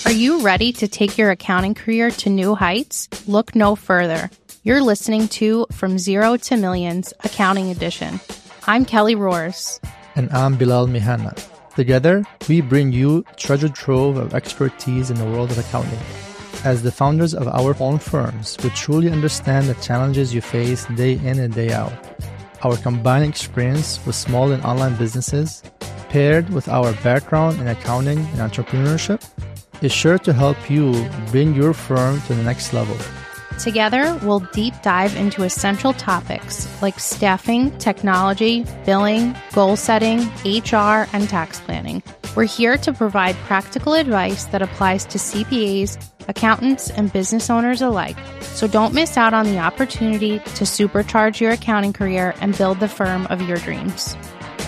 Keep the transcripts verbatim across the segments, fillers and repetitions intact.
Are you ready to take your accounting career to new heights? Look no further. You're listening to From Zero to Millions, Accounting Edition. I'm Kelly Roars. And I'm Bilal Mihana. Together, we bring you a treasure trove of expertise in the world of accounting. As the founders of our own firms, we truly understand the challenges you face day in and day out. Our combined experience with small and online businesses, paired with our background in accounting and entrepreneurship, is sure to help you bring your firm to the next level. Together, we'll deep dive into essential topics like staffing, technology, billing, goal setting, H R, and tax planning. We're here to provide practical advice that applies to C P As, accountants, and business owners alike. So don't miss out on the opportunity to supercharge your accounting career and build the firm of your dreams.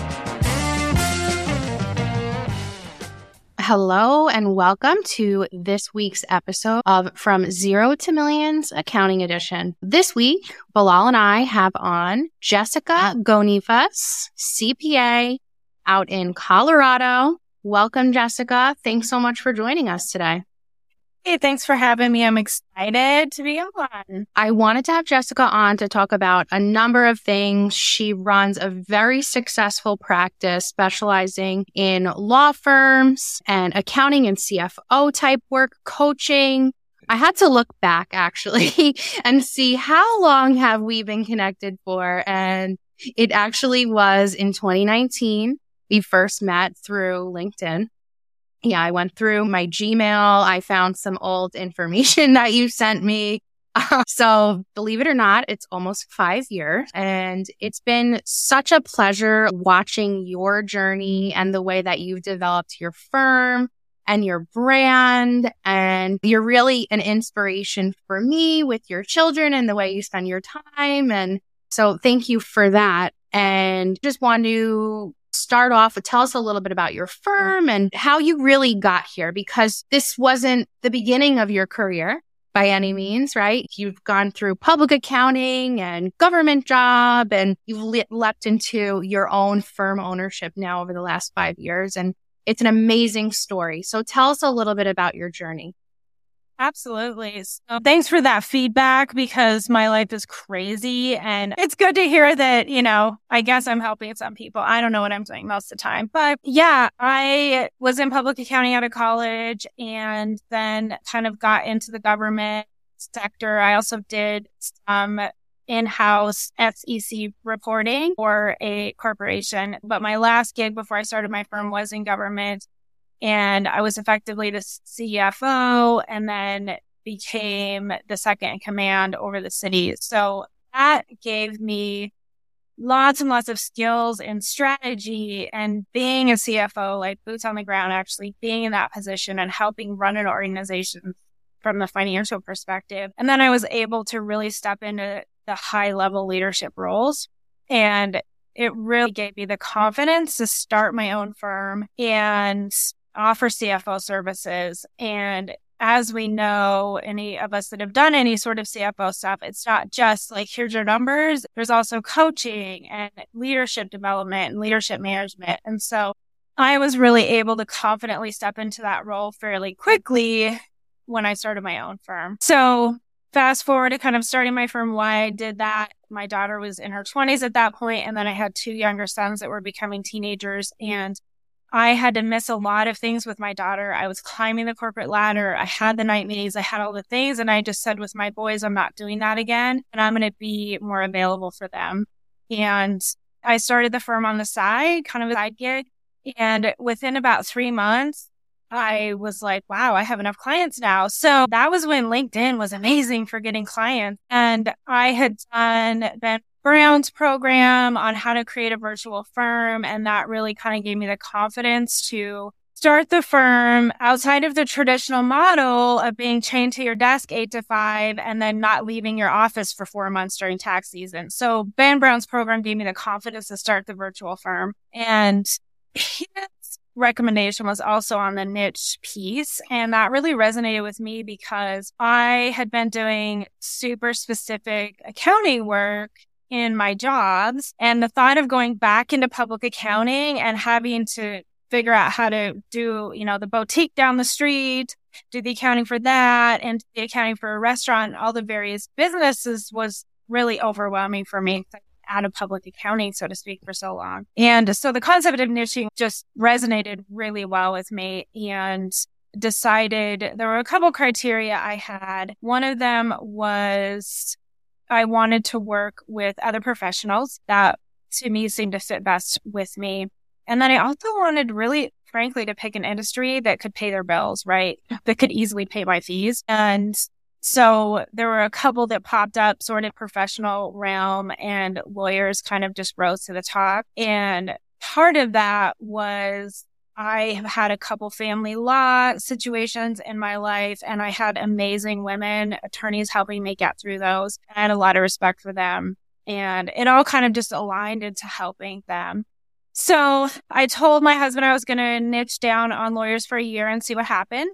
Hello and welcome to this week's episode of From Zero to Millions Accounting Edition. This week, Bilal and I have on Jessica Gonifas, C P A out in Colorado. Welcome, Jessica. Thanks so much for joining us today. Hey, thanks for having me. I'm excited to be on. I wanted to have Jessica on to talk about a number of things. She runs a very successful practice specializing in law firms and accounting and C F O type work, coaching. I had to look back actually and see how long have we been connected for. And it actually was in twenty nineteen. We first met through LinkedIn. Yeah, I went through my Gmail. I found some old information that you sent me. Uh, so believe it or not, it's almost five years. And it's been such a pleasure watching your journey and the way that you've developed your firm and your brand. And you're really an inspiration for me with your children and the way you spend your time. And so thank you for that. And just want to start off with, tell us a little bit about your firm and how you really got here, because this wasn't the beginning of your career by any means, right? You've gone through public accounting and government job, and you've le- leapt into your own firm ownership now over the last five years. And it's an amazing story. So tell us a little bit about your journey. Absolutely. So thanks for that feedback, because my life is crazy and it's good to hear that, you know, I guess I'm helping some people. I don't know what I'm doing most of the time, but yeah, I was in public accounting out of college and then kind of got into the government sector. I also did some in-house S E C reporting for a corporation, but my last gig before I started my firm was in government. And I was effectively the C F O and then became the second in command over the city. So that gave me lots and lots of skills and strategy, and being a C F O, like boots on the ground, actually being in that position and helping run an organization from the financial perspective. And then I was able to really step into the high level leadership roles. And it really gave me the confidence to start my own firm and offer C F O services. And as we know, any of us that have done any sort of C F O stuff, it's not just like, here's your numbers. There's also coaching and leadership development and leadership management. And so I was really able to confidently step into that role fairly quickly when I started my own firm. So fast forward to kind of starting my firm, why I did that. My daughter was in her twenties at that point, and then I had two younger sons that were becoming teenagers, and I had to miss a lot of things with my daughter. I was climbing the corporate ladder. I had the night meetings. I had all the things. And I just said with my boys, I'm not doing that again. And I'm going to be more available for them. And I started the firm on the side, kind of a side gig. And within about three months, I was like, wow, I have enough clients now. So that was when LinkedIn was amazing for getting clients. And I had done Ben Brown's program on how to create a virtual firm. And that really kind of gave me the confidence to start the firm outside of the traditional model of being chained to your desk eight to five and then not leaving your office for four months during tax season. So Ben Brown's program gave me the confidence to start the virtual firm. And his recommendation was also on the niche piece. And that really resonated with me because I had been doing super specific accounting work in my jobs. And the thought of going back into public accounting and having to figure out how to do, you know, the boutique down the street do the accounting for that and the accounting for a restaurant, all the various businesses was really overwhelming for me. Out of public accounting, so to speak, for so long. And so the concept of niching just resonated really well with me, and decided there were a couple criteria I had. One of them was I wanted to work with other professionals. That to me seemed to fit best with me. And then I also wanted really, frankly, to pick an industry that could pay their bills, right? That could easily pay my fees. And so there were a couple that popped up sort of professional realm, and lawyers kind of just rose to the top. And part of that was I have had a couple family law situations in my life, and I had amazing women attorneys helping me get through those. I had a lot of respect for them, and it all kind of just aligned into helping them. So I told my husband I was going to niche down on lawyers for a year and see what happened.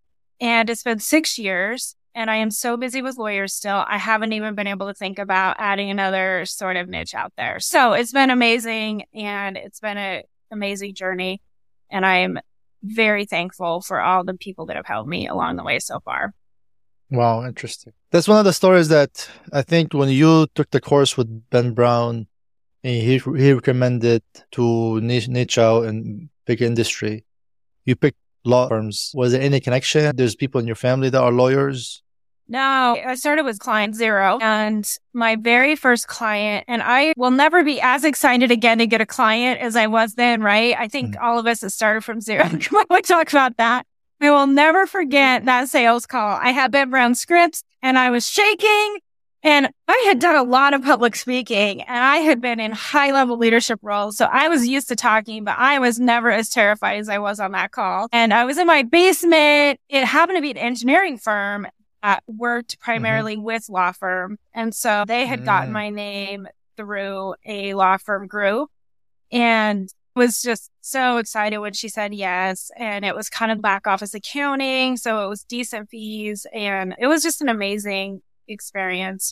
And it's been six years. And I am so busy with lawyers still, I haven't even been able to think about adding another sort of niche out there. So it's been amazing, and it's been an amazing journey. And I am very thankful for all the people that have helped me along the way so far. Wow, interesting. That's one of the stories that I think when you took the course with Ben Brown, he, he recommended to niche, niche out in big industry. You picked law firms. Was there any connection? There's people in your family that are lawyers? No, I started with client zero, and my very first client, and I will never be as excited again to get a client as I was then, right? I think mm-hmm. all of us have started from zero. We talk about that. I will never forget that sales call. I had Ben Brown scripts, and I was shaking, and I had done a lot of public speaking, and I had been in high level leadership roles. So I was used to talking, but I was never as terrified as I was on that call. And I was in my basement. It happened to be an engineering firm. Uh, worked primarily mm-hmm. with law firm. And so they had mm. gotten my name through a law firm group, and was just so excited when she said yes. And it was kind of back office accounting. So it was decent fees, and it was just an amazing experience.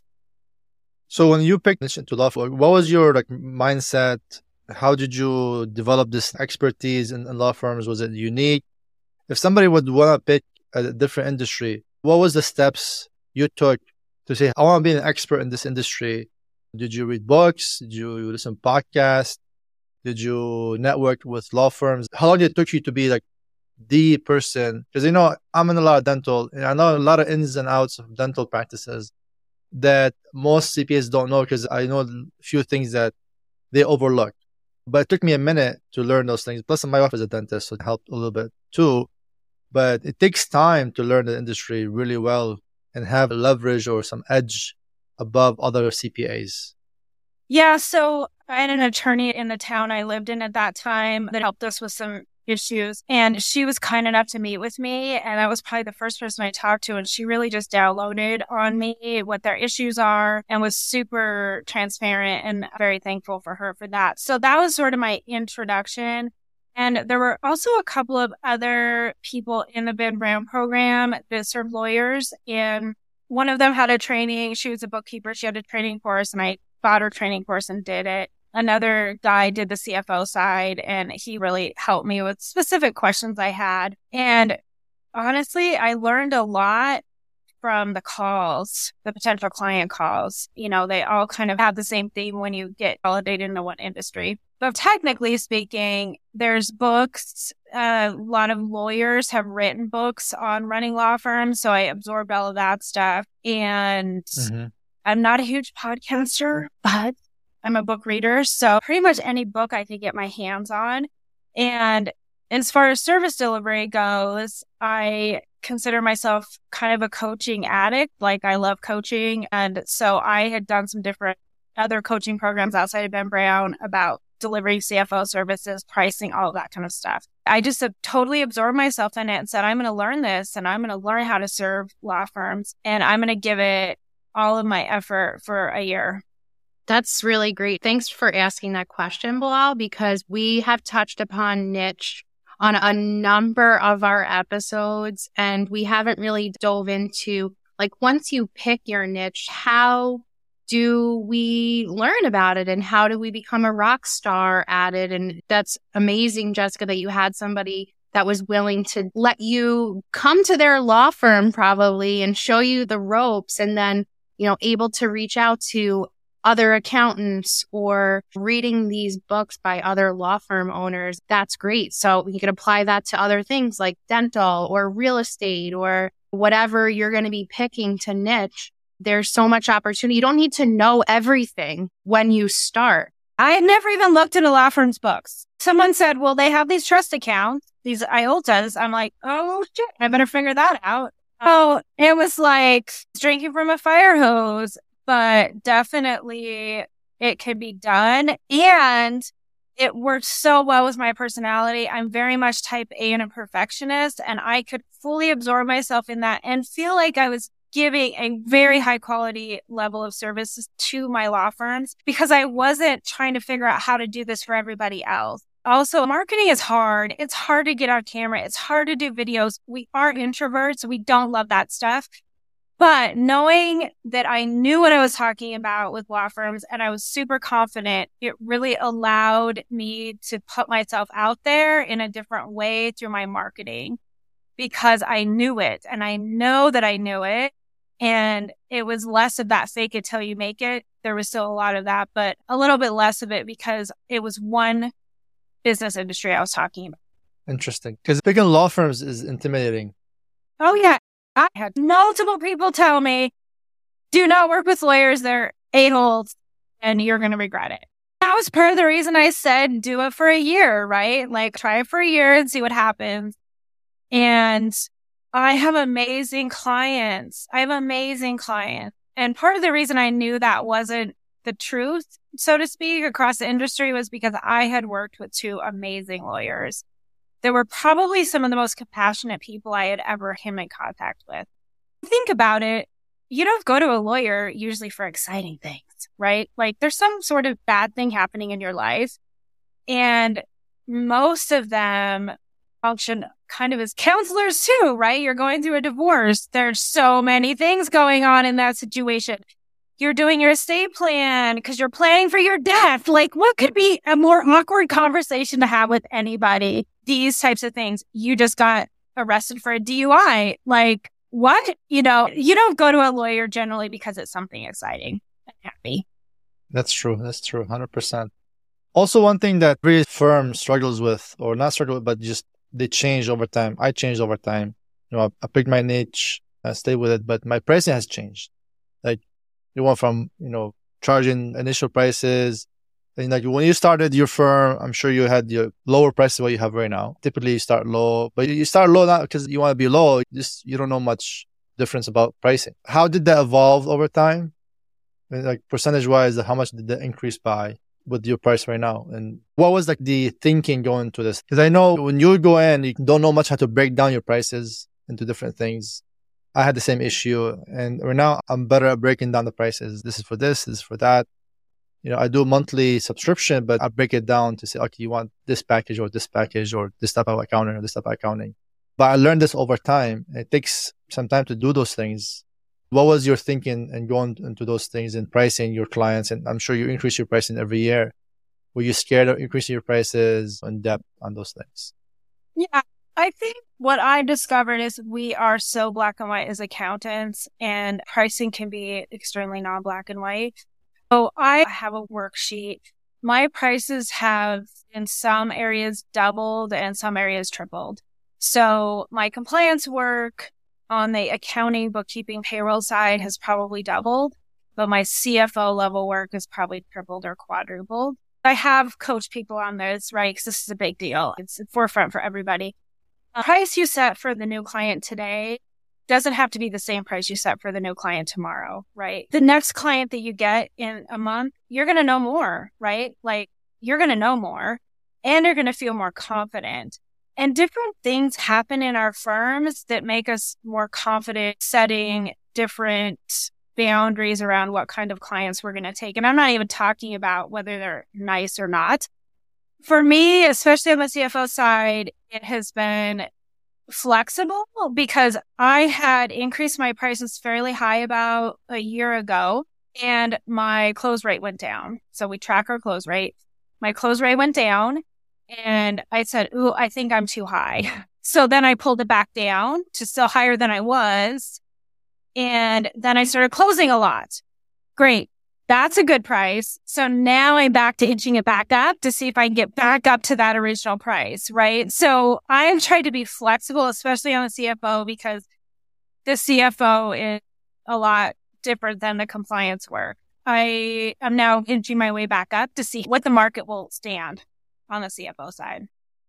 So when you picked this into law firm, what was your like mindset? How did you develop this expertise in, in law firms? Was it unique? If somebody would want to pick a different industry, what was the steps you took to say, I want to be an expert in this industry? Did you read books? Did you listen to podcasts? Did you network with law firms? How long did it take you to be like the person? Because, you know, I'm in a lot of dental, and I know a lot of ins and outs of dental practices that most C P As don't know, because I know a few things that they overlook. But it took me a minute to learn those things. Plus, my wife is a dentist, so it helped a little bit too. But it takes time to learn the industry really well and have leverage or some edge above other C P As. Yeah, so I had an attorney in the town I lived in at that time that helped us with some issues. And she was kind enough to meet with me. And I was probably the first person I talked to. And she really just downloaded on me what their issues are and was super transparent, and very thankful for her for that. So that was sort of my introduction. And there were also a couple of other people in the Ben Brown program that served lawyers. And one of them had a training. She was a bookkeeper. She had a training course, and I bought her training course and did it. Another guy did the C F O side, and he really helped me with specific questions I had. And honestly, I learned a lot from the calls, the potential client calls. You know, they all kind of have the same theme when you get validated into one industry. But technically speaking, there's books. Uh, a lot of lawyers have written books on running law firms. So I absorbed all of that stuff. And mm-hmm. I'm not a huge podcaster, but I'm a book reader. So pretty much any book I could get my hands on. And as far as service delivery goes, I consider myself kind of a coaching addict. Like, I love coaching. And so I had done some different other coaching programs outside of Ben Brown about delivering C F O services, pricing, all of that kind of stuff. I just have totally absorbed myself in it and said, I'm going to learn this, and I'm going to learn how to serve law firms, and I'm going to give it all of my effort for a year. That's really great. Thanks for asking that question, Bilal, because we have touched upon niche on a number of our episodes, and we haven't really dove into, like, once you pick your niche, how do we learn about it, and how do we become a rock star at it? And that's amazing, Jessica, that you had somebody that was willing to let you come to their law firm probably and show you the ropes, and then, you know, able to reach out to other accountants or reading these books by other law firm owners. That's great. So you could apply that to other things like dental or real estate or whatever you're going to be picking to niche. There's so much opportunity. You don't need to know everything when you start. I had never even looked at a law firm's books. Someone said, well, they have these trust accounts, these I O L T As. I'm like, oh, shit, I better figure that out. Oh, it was like drinking from a fire hose, but definitely it can be done. And it worked so well with my personality. I'm very much type A and a perfectionist, and I could fully absorb myself in that and feel like I was giving a very high quality level of services to my law firms because I wasn't trying to figure out how to do this for everybody else. Also, marketing is hard. It's hard to get on camera. It's hard to do videos. We are introverts. We don't love that stuff. But knowing that I knew what I was talking about with law firms and I was super confident, it really allowed me to put myself out there in a different way through my marketing because I knew it and I know that I knew it. And it was less of that fake it till you make it. There was still a lot of that, but a little bit less of it because it was one business industry I was talking about. Interesting. Because picking law firms is intimidating. Oh, yeah. I had multiple people tell me, do not work with lawyers. They're a-holes and you're going to regret it. That was part of the reason I said, do it for a year, right? Like try it for a year and see what happens. And I have amazing clients. I have amazing clients. And part of the reason I knew that wasn't the truth, so to speak, across the industry was because I had worked with two amazing lawyers. They were probably some of the most compassionate people I had ever come in contact with. Think about it. You don't go to a lawyer usually for exciting things, right? Like there's some sort of bad thing happening in your life. And most of them function kind of as counselors too, right? You're going through a divorce. There's so many things going on in that situation. You're doing your estate plan because you're planning for your death. Like what could be a more awkward conversation to have with anybody? These types of things. You just got arrested for a D U I. Like what? You know, you don't go to a lawyer generally because it's something exciting and happy. That's true. That's true. one hundred percent. Also, one thing that every firm struggles with, or not struggle with, but just they change over time. I changed over time. You know, I, I picked my niche, I stayed with it, but my pricing has changed. Like you went from, you know, charging initial prices. And like when you started your firm, I'm sure you had your lower prices what you have right now. Typically you start low, but you start low not because you want to be low. Just you don't know much difference about pricing. How did that evolve over time? I mean, like percentage wise, how much did that increase by with your price right now? And what was like the thinking going to this? Because I know when you go in, you don't know much how to break down your prices into different things. I had the same issue, and right now I'm better at breaking down the prices. This is for this, this is for that. You know, I do a monthly subscription, but I break it down to say, okay, you want this package or this package or this type of accounting or this type of accounting. But I learned this over time. It takes some time to do those things. What was your thinking and going into those things and pricing your clients? And I'm sure you increase your pricing every year. Were you scared of increasing your prices in depth on those things? Yeah, I think what I discovered is we are so black and white as accountants, and pricing can be extremely non-black and white. So I have a worksheet. My prices have in some areas doubled and some areas tripled. So my compliance work on the accounting, bookkeeping, payroll side has probably doubled, but my C F O level work is probably tripled or quadrupled. I have coached people on this, right? Because this is a big deal. It's the forefront for everybody. The price you set for the new client today doesn't have to be the same price you set for the new client tomorrow, right? The next client that you get in a month, you're going to know more, right? Like you're going to know more and you're going to feel more confident. And different things happen in our firms that make us more confident setting different boundaries around what kind of clients we're going to take. And I'm not even talking about whether they're nice or not. For me, especially on the C F O side, it has been flexible because I had increased my prices fairly high about a year ago and my close rate went down. So we track our close rate. My close rate went down And I said, ooh, I think I'm too high. So then I pulled it back down to still higher than I was. And then I started closing a lot. Great. That's a good price. So now I'm back to inching it back up to see if I can get back up to that original price, right? So I have tried to be flexible, especially on the C F O, because the C F O is a lot different than the compliance work. I am now inching my way back up to see what the market will stand on the C F O side.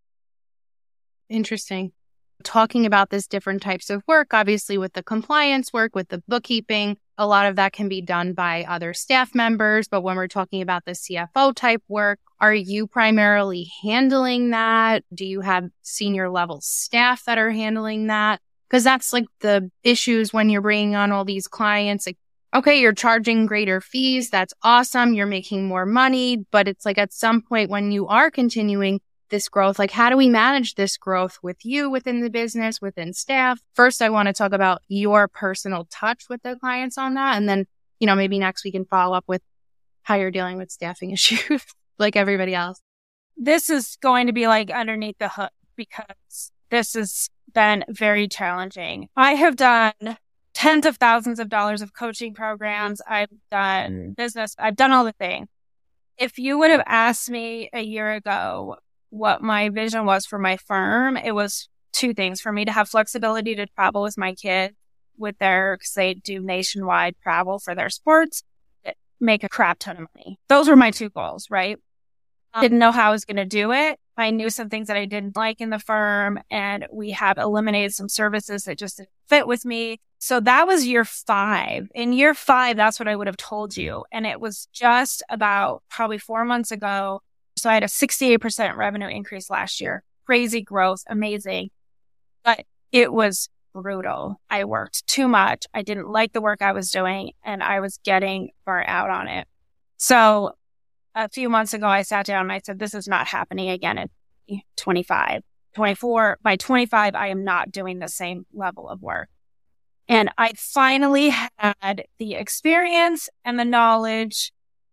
Interesting. Talking about this different types of work, obviously with the compliance work, with the bookkeeping, a lot of that can be done by other staff members. But when we're talking about the C F O type work, are you primarily handling that? Do you have senior level staff that are handling that? Because that's like the issues when you're bringing on all these clients. Like, okay, you're charging greater fees. That's awesome. You're making more money. But it's like at some point when you are continuing this growth, like how do we manage this growth with you within the business, within staff? First, I want to talk about your personal touch with the clients on that. And then, you know, maybe next we can follow up with how you're dealing with staffing issues like everybody else. This is going to be like underneath the hood because this has been very challenging. I have done tens of thousands of dollars of coaching programs. I've done business. I've done all the things. If you would have asked me a year ago what my vision was for my firm, it was two things. For me to have flexibility to travel with my kids with their, because they do nationwide travel for their sports, make a crap ton of money. Those were my two goals, right? I didn't know how I was going to do it. I knew some things that I didn't like in the firm, and we have eliminated some services that just didn't fit with me. So that was year five. In year five, that's what I would have told you. And it was just about probably four months ago. So I had a sixty-eight percent revenue increase last year. Crazy growth, amazing. But it was brutal. I worked too much. I didn't like the work I was doing, and I was getting burnt out on it. So a few months ago, I sat down and I said, this is not happening again at twenty-five, twenty-four. By twenty-five, I am not doing the same level of work. And I finally had the experience and the knowledge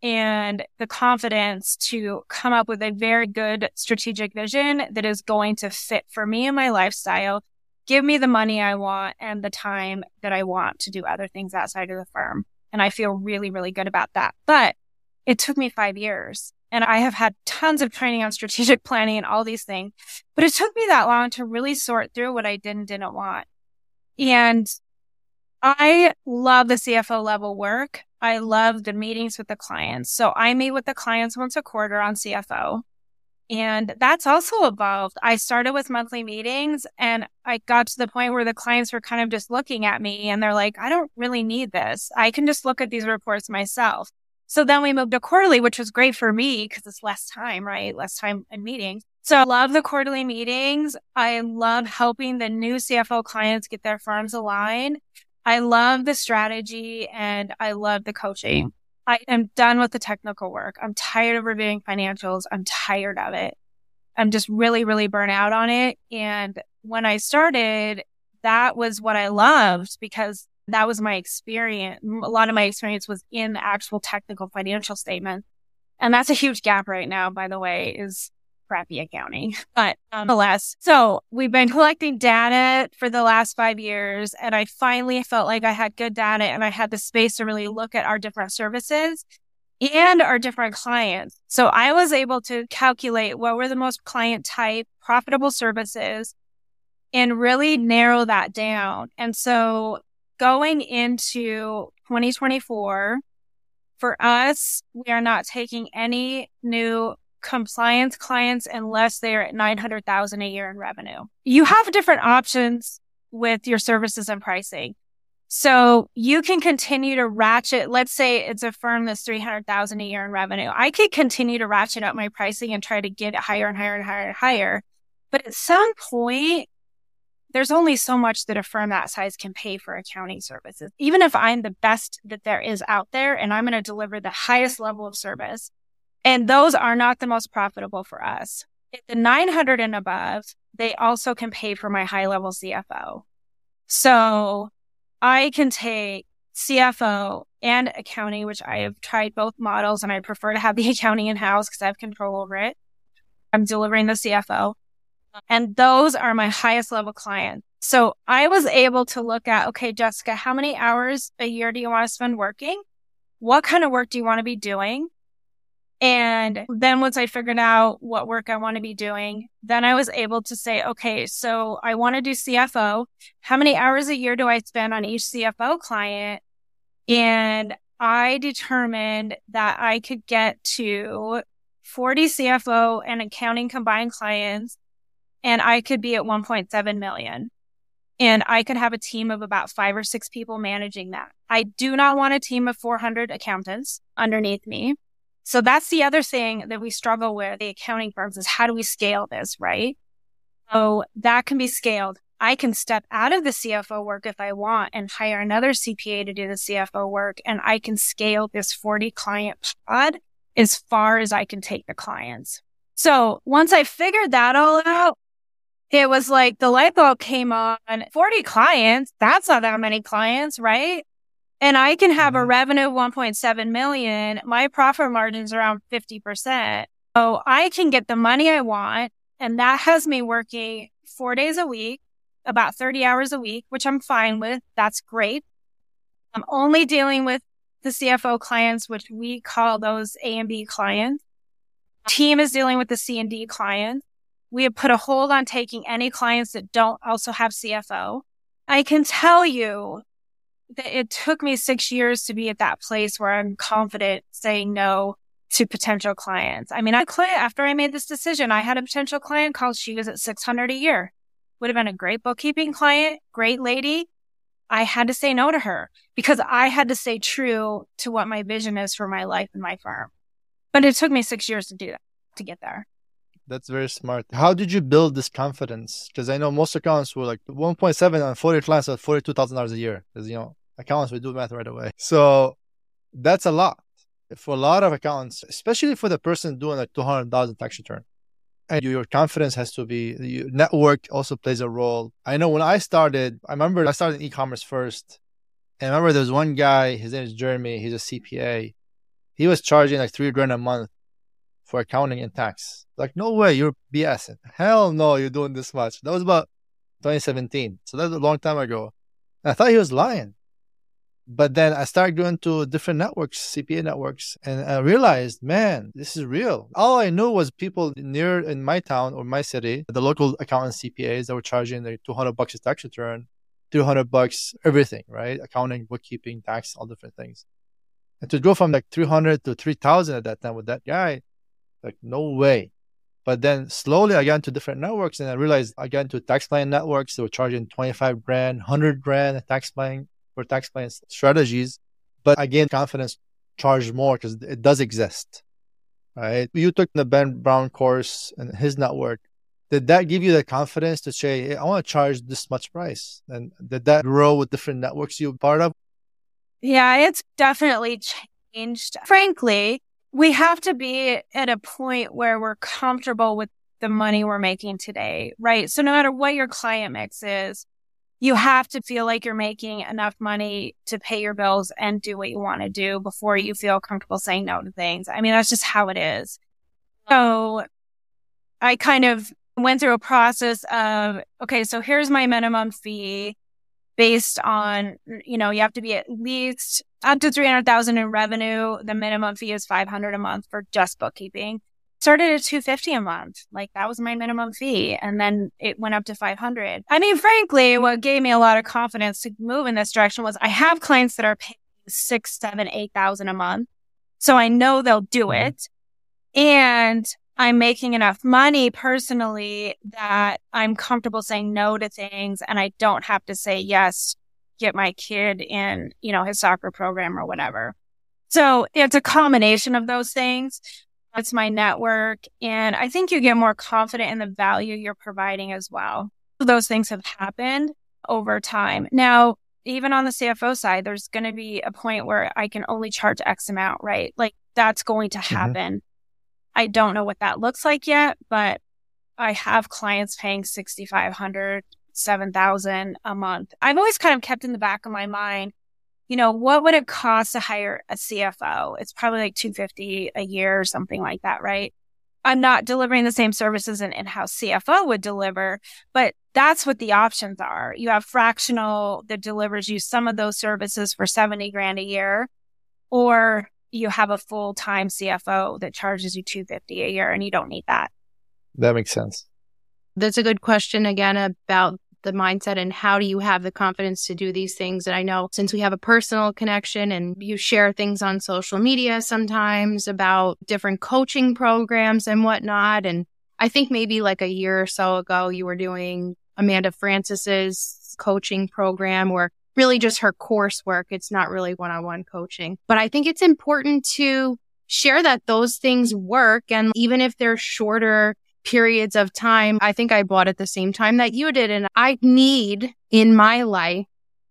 and the confidence to come up with a very good strategic vision that is going to fit for me and my lifestyle, give me the money I want and the time that I want to do other things outside of the firm. And I feel really, really good about that. But it took me five years and I have had tons of training on strategic planning and all these things, but it took me that long to really sort through what I did and didn't want. And I love the C F O level work. I love the meetings with the clients. So I meet with the clients once a quarter on C F O. And that's also evolved. I started with monthly meetings and I got to the point where the clients were kind of just looking at me and they're like, I don't really need this. I can just look at these reports myself. So then we moved to quarterly, which was great for me because it's less time, right? Less time in meetings. So I love the quarterly meetings. I love helping the new C F O clients get their firms aligned. I love the strategy and I love the coaching. I am done with the technical work. I'm tired of reviewing financials. I'm tired of it. I'm just really, really burnt out on it. And when I started, that was what I loved because that was my experience. A lot of my experience was in the actual technical financial statement. And that's a huge gap right now, by the way, is crappy accounting. But nonetheless, so we've been collecting data for the last five years. And I finally felt like I had good data and I had the space to really look at our different services and our different clients. So I was able to calculate what were the most client type, profitable services and really narrow that down. And so going into twenty twenty-four, for us, we are not taking any new compliance clients unless they're at nine hundred thousand dollars a year in revenue. You have different options with your services and pricing. So you can continue to ratchet. Let's say it's a firm that's three hundred thousand dollars a year in revenue. I could continue to ratchet up my pricing and try to get it higher and higher and higher and higher. But at some point, there's only so much that a firm that size can pay for accounting services. Even if I'm the best that there is out there and I'm going to deliver the highest level of service, and those are not the most profitable for us. At the nine hundred and above, they also can pay for my high level C F O. So I can take C F O and accounting, which I have tried both models and I prefer to have the accounting in-house because I have control over it. I'm delivering the C F O. And those are my highest level clients. So I was able to look at, okay, Jessica, how many hours a year do you want to spend working? What kind of work do you want to be doing? And then once I figured out what work I want to be doing, then I was able to say, okay, so I want to do C F O. How many hours a year do I spend on each C F O client? And I determined that I could get to forty C F O and accounting combined clients, and I could be at one point seven million. And I could have a team of about five or six people managing that. I do not want a team of four hundred accountants underneath me. So that's the other thing that we struggle with, the accounting firms, is how do we scale this, right? So that can be scaled. I can step out of the C F O work if I want and hire another C P A to do the C F O work. And I can scale this forty client pod as far as I can take the clients. So once I figured that all out, it was like the light bulb came on. forty clients, that's not that many clients, right? And I can have a revenue of one point seven million. My profit margin's around fifty percent. So I can get the money I want. And that has me working four days a week, about thirty hours a week, which I'm fine with. That's great. I'm only dealing with the C F O clients, which we call those A and B clients. Team is dealing with the C and D clients. We have put a hold on taking any clients that don't also have C F O. I can tell you that it took me six years to be at that place where I'm confident saying no to potential clients. I mean, I quit after I made this decision. I had a potential client called. She was at six hundred a year. Would have been a great bookkeeping client, great lady. I had to say no to her because I had to stay true to what my vision is for my life and my firm. But it took me six years to do that, to get there. That's very smart. How did you build this confidence? Because I know most accountants were like one point seven on forty clients at forty-two thousand dollars a year. Because, you know, accountants, we do math right away. So that's a lot. For a lot of accountants, especially for the person doing like two hundred thousand tax return. And your confidence has to be, your network also plays a role. I know when I started, I remember I started in e-commerce first. And I remember there was one guy, his name is Jeremy. He's a C P A. He was charging like three grand a month for accounting and tax. Like, no way, you're BSing. Hell no, you're doing this much. That was about twenty seventeen. So that's a long time ago. And I thought he was lying. But then I started going to different networks, C P A networks, and I realized, man, this is real. All I knew was people near in my town or my city, the local accountant C P As that were charging like two hundred bucks a tax return, three hundred bucks, everything, right? Accounting, bookkeeping, tax, all different things. And to go from like three hundred to three thousand at that time with that guy, like, no way. But then slowly I got into different networks and I realized I got into tax plan networks. They were charging twenty-five grand, one hundred grand a tax plan for tax plan strategies. But I gained confidence, charged more because it does exist, right? You took the Ben Brown course and his network. Did that give you the confidence to say, hey, I want to charge this much price? And did that grow with different networks you're part of? Yeah, it's definitely changed. Frankly, we have to be at a point where we're comfortable with the money we're making today, right? So no matter what your client mix is, you have to feel like you're making enough money to pay your bills and do what you want to do before you feel comfortable saying no to things. I mean, that's just how it is. So I kind of went through a process of, okay, so here's my minimum fee based on, you know, you have to be at least up to three hundred thousand in revenue. The minimum fee is five hundred a month for just bookkeeping. Started at two hundred fifty a month. Like, that was my minimum fee. And then it went up to five hundred. I mean, frankly, what gave me a lot of confidence to move in this direction was I have clients that are paying six, seven, eight thousand a month. So I know they'll do it. And I'm making enough money personally that I'm comfortable saying no to things and I don't have to say yes, get my kid in, you know, his soccer program or whatever. So it's a combination of those things. It's my network. And I think you get more confident in the value you're providing as well. Those things have happened over time. Now, even on the C F O side, there's going to be a point where I can only charge X amount, right? Like, that's going to happen. Mm-hmm. I don't know what that looks like yet, but I have clients paying six thousand five hundred dollars, seven thousand dollars a month. I've always kind of kept in the back of my mind, you know, what would it cost to hire a C F O? It's probably like two hundred fifty dollars a year or something like that, right? I'm not delivering the same services an in-house C F O would deliver, but that's what the options are. You have fractional that delivers you some of those services for seventy grand a year, or you have a full-time C F O that charges you two hundred fifty a year, and you don't need that. That makes sense. That's a good question again about the mindset and how do you have the confidence to do these things. And I know since we have a personal connection and you share things on social media sometimes about different coaching programs and whatnot. And I think maybe like a year or so ago, you were doing Amanda Francis's coaching program or really just her coursework. It's not really one-on-one coaching. But I think it's important to share that those things work. And even if they're shorter periods of time, I think I bought at the same time that you did. And I need in my life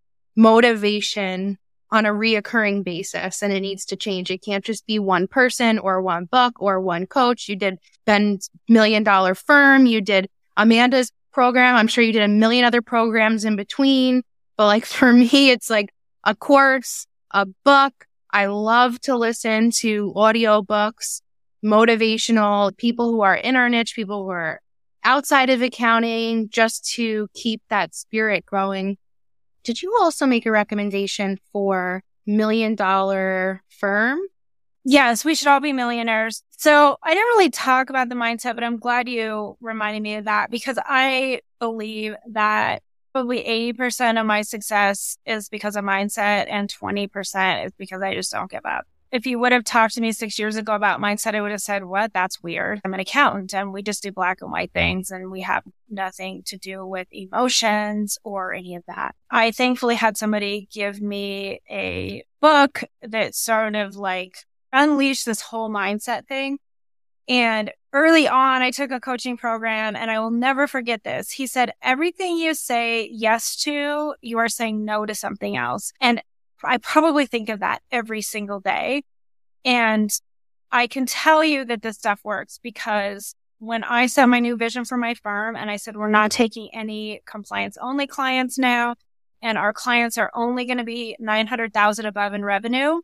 motivation on a reoccurring basis, and it needs to change. It can't just be one person or one book or one coach. You did Ben's Million Dollar Firm. You did Amanda's program. I'm sure you did a million other programs in between. But like for me, it's like a course, a book. I love to listen to audiobooks, motivational people who are in our niche, people who are outside of accounting, just to keep that spirit growing. Did you also make a recommendation for Million Dollar Firm? Yes, we should all be millionaires. So I didn't really talk about the mindset, but I'm glad you reminded me of that because I believe that probably eighty percent of my success is because of mindset and twenty percent is because I just don't give up. If you would have talked to me six years ago about mindset, I would have said, what? That's weird. I'm an accountant and we just do black and white things and we have nothing to do with emotions or any of that. I thankfully had somebody give me a book that sort of like unleashed this whole mindset thing. And early on, I took a coaching program and I will never forget this. He said, everything you say yes to, you are saying no to something else. And I probably think of that every single day. And I can tell you that this stuff works because when I set my new vision for my firm and I said, we're not taking any compliance only clients now, and our clients are only going to be nine hundred thousand above in revenue.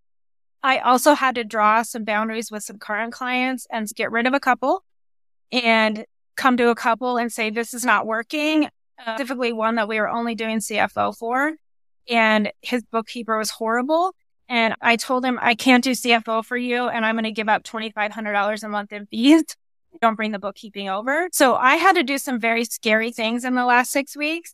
I also had to draw some boundaries with some current clients and get rid of a couple and come to a couple and say, this is not working. Uh, specifically one that we were only doing C F O for. And his bookkeeper was horrible. And I told him, I can't do C F O for you. And I'm going to give up twenty-five hundred dollars a month in fees. Don't bring the bookkeeping over. So I had to do some very scary things in the last six weeks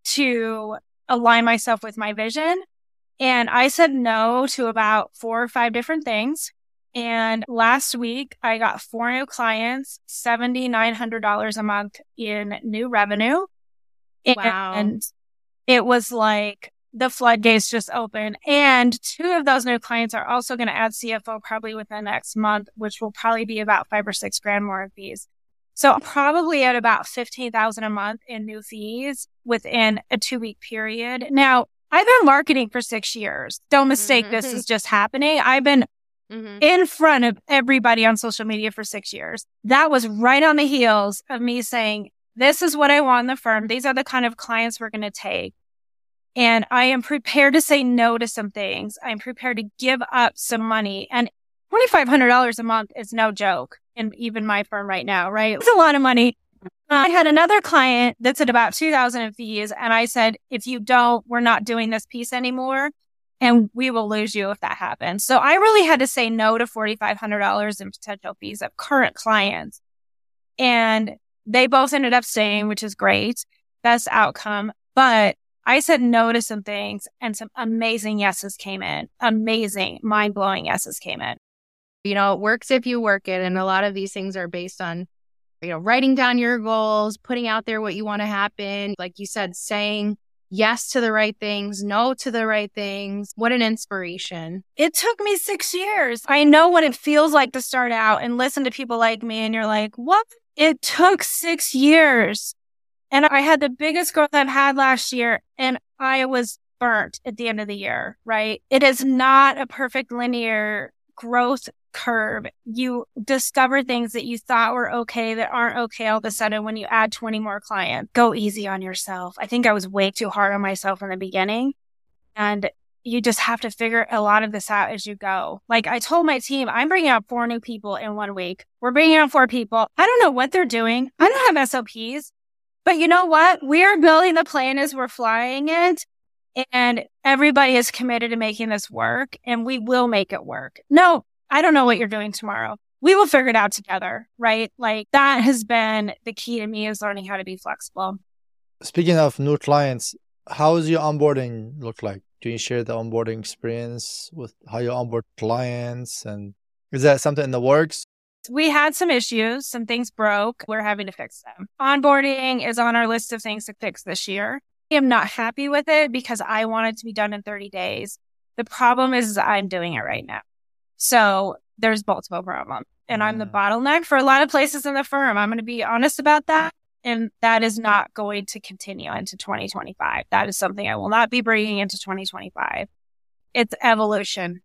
to align myself with my vision. And I said no to about four or five different things. And last week I got four new clients, seven thousand nine hundred dollars a month in new revenue. Wow. And it was like the floodgates just opened. And two of those new clients are also going to add C F O probably within the next month, which will probably be about five or six grand more in fees. So I'm probably at about fifteen thousand a month in new fees within a two week period. Now, I've been marketing for six years. Don't mistake mm-hmm. this is just happening. I've been mm-hmm. in front of everybody on social media for six years. That was right on the heels of me saying, this is what I want in the firm. These are the kind of clients we're going to take. And I am prepared to say no to some things. I'm prepared to give up some money. And twenty-five hundred dollars a month is no joke in even my firm right now, right? It's a lot of money. I had another client that's at about two thousand dollars in fees. And I said, if you don't, we're not doing this piece anymore. And we will lose you if that happens. So I really had to say no to four thousand five hundred dollars in potential fees of current clients. And they both ended up staying, which is great. Best outcome. But I said no to some things and some amazing yeses came in. Amazing, mind-blowing yeses came in. You know, it works if you work it. And a lot of these things are based on, you know, writing down your goals, putting out there what you want to happen. Like you said, saying yes to the right things, no to the right things. What an inspiration. It took me six years. I know what it feels like to start out and listen to people like me. And you're like, what? It took six years. And I had the biggest growth I've had last year, and I was burnt at the end of the year, right? It is not a perfect linear growth curve. You discover things that you thought were okay that aren't okay all of a sudden when you add twenty more clients. Go easy on yourself. I think I was way too hard on myself in the beginning. And you just have to figure a lot of this out as you go. Like I told my team, I'm bringing out four new people in one week. We're bringing out four people. I don't know what they're doing. I don't have S O Ps. But you know what? We are building the plane as we're flying it. And everybody is committed to making this work. And we will make it work. No, I don't know what you're doing tomorrow. We will figure it out together, right? Like that has been the key to me, is learning how to be flexible. Speaking of new clients, how does your onboarding look like? Do you share the onboarding experience with how you onboard clients? And is that something in the works? We had some issues. Some things broke. We're having to fix them. Onboarding is on our list of things to fix this year. I am not happy with it because I want it to be done in thirty days. The problem is, is I'm doing it right now. So there's multiple problems. And I'm the bottleneck for a lot of places in the firm. I'm going to be honest about that. And that is not going to continue into twenty twenty-five. That is something I will not be bringing into twenty twenty-five. It's evolution.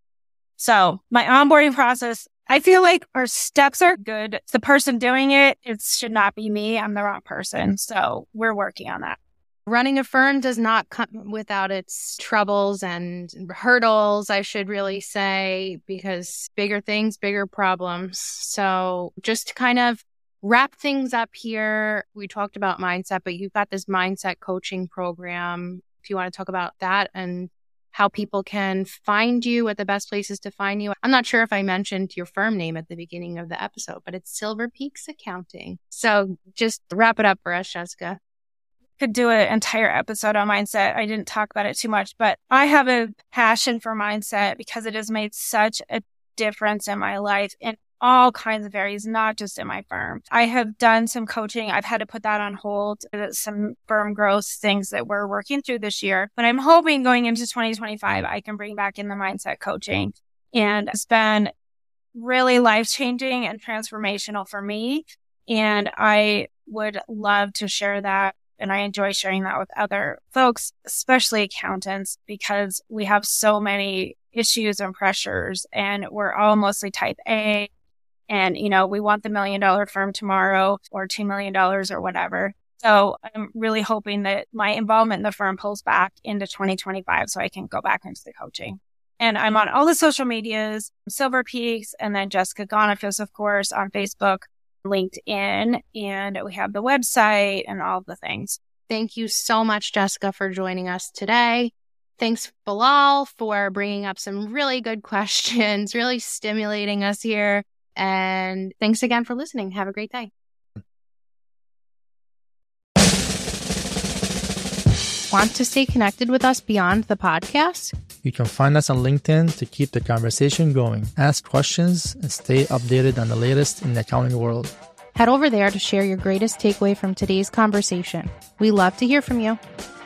So my onboarding process, I feel like our steps are good. It's the person doing it. It should not be me. I'm the wrong person. So we're working on that. Running a firm does not come without its troubles and hurdles, I should really say, because bigger things, bigger problems. So just to kind of wrap things up here, we talked about mindset, but you've got this mindset coaching program. If you want to talk about that and how people can find you, what the best places to find you. I'm not sure if I mentioned your firm name at the beginning of the episode, but it's Silver Peaks Accounting. So just wrap it up for us, Jessica. Could do an entire episode on mindset. I didn't talk about it too much, but I have a passion for mindset because it has made such a difference in my life in all kinds of areas, not just in my firm. I have done some coaching. I've had to put that on hold. Some firm growth things that we're working through this year, but I'm hoping going into twenty twenty-five, I can bring back in the mindset coaching. And it's been really life-changing and transformational for me. And I would love to share that. And I enjoy sharing that with other folks, especially accountants, because we have so many issues and pressures and we're all mostly type A. And, you know, we want the million dollar firm tomorrow or two million dollars or whatever. So I'm really hoping that my involvement in the firm pulls back into twenty twenty-five so I can go back into the coaching. And I'm on all the social medias, Silver Peaks, and then Jessica Gonifos, of course, on Facebook, LinkedIn, and we have the website and all the things. Thank you so much, Jessica, for joining us today. Thanks, Bilal, for bringing up some really good questions, really stimulating us here. And thanks again for listening. Have a great day. Want to stay connected with us beyond the podcast? You can find us on LinkedIn to keep the conversation going, ask questions, and stay updated on the latest in the accounting world. Head over there to share your greatest takeaway from today's conversation. We love to hear from you.